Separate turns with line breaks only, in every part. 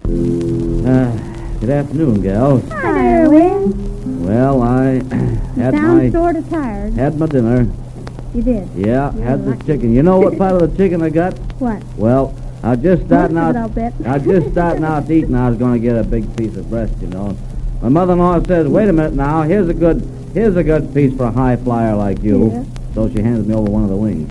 Good afternoon, gals.
Hi there, Will.
Well, I
Sound sort of tired.
had my dinner.
You did?
Yeah,
Yeah,
had the
lucky.
chicken. You know what part of the chicken I got?
What?
Well, I was just starting
Most of
out.
it, I'll bet.
I was just starting out to eat, and I was going to get a big piece of breast, you know. My mother-in-law says, "Wait a minute now. Here's a good piece for a high flyer like you."
Yeah.
So she handed me over one of the wings.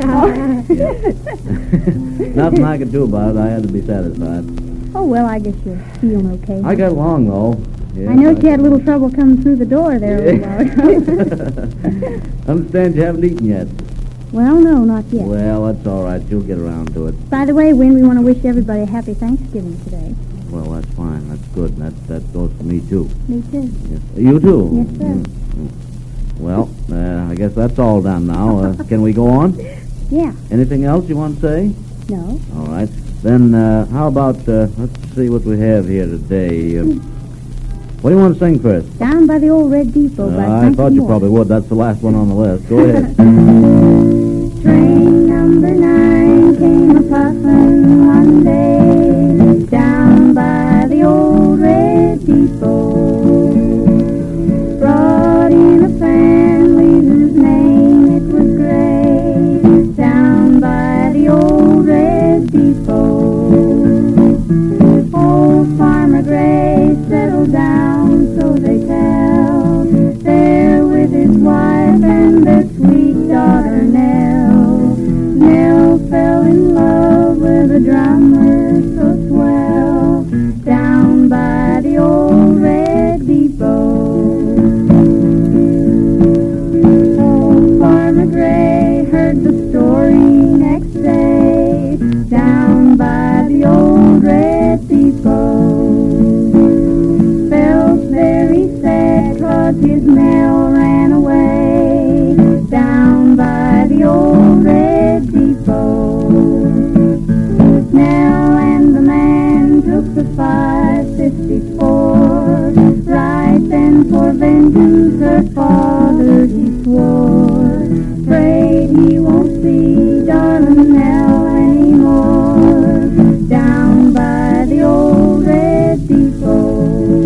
Nothing I could do about it. I had to be satisfied.
Oh, well, I guess you're feeling okay.
I got along though. Yes,
I know she had a little trouble coming through the door there a little while ago.
Understand you haven't eaten yet.
Well, no, not yet.
Well, that's all right. You'll get around to it.
By the way, Win, we want to wish everybody a happy Thanksgiving today.
Well, that's fine. That's good. That goes for me too.
Me too.
Yes. You too.
Yes, sir.
Mm. Well, I guess that's all done now. Can we go on?
Yeah.
Anything else you want to say?
No.
All right. Then how about let's see what we have here today. What do you want to sing first?
Down by the old Red Depot. By
I
Frankie
thought you
Moore.
probably would. That's the last one on the list. Go ahead.
Train number 9 came a-puffin' one day down by the old Red Depot. Brought in a family whose name it was Gray down by the old Red Depot. Old Farmer Gray settled down, so they tell, there with his wife and their sweet daughter Nell. Nell fell in love with a drummer so swell down by the old Red Depot. Old Farmer Gray heard the story next day down by the old Red Depot. Felt very sad 'cause his Nell ran away down by the old Red Depot. Nell and the man took the 554. Right then for vengeance her father he swore. Afraid he won't see darling Nell anymore down by the old Red Depot.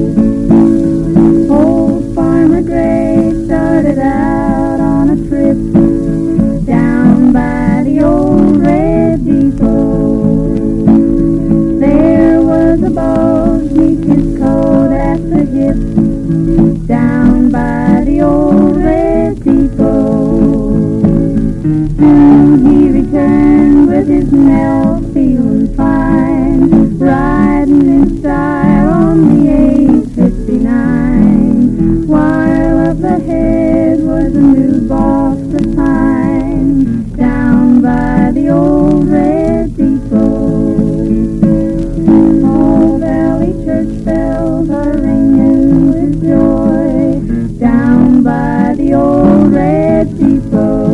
Old Farmer Gray started out on a trip down by the old Red Depot. There was a bulge neath his coat at the hip down by the old Red Depot. Soon he returned with his Nell feeling fine, riding in style on the 859, while up ahead was a new box of pine down by the old Red Depot. All Valley church bells are ringing with joy down by the old Red Depot.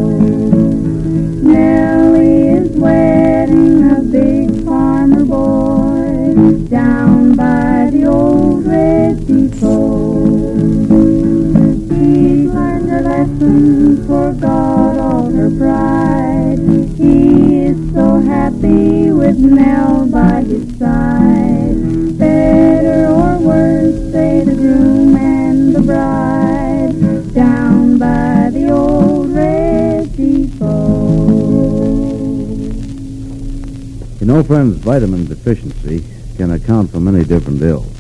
Nellie is wedding a big farmer boy down by the old Red Depot. She's learned her lesson, forgot all her pride. He is so happy with Nell by his side. Better or worse, say the groom and the bride down by the old Red Depot.
You know, friends, vitamin deficiency can account for many different ills.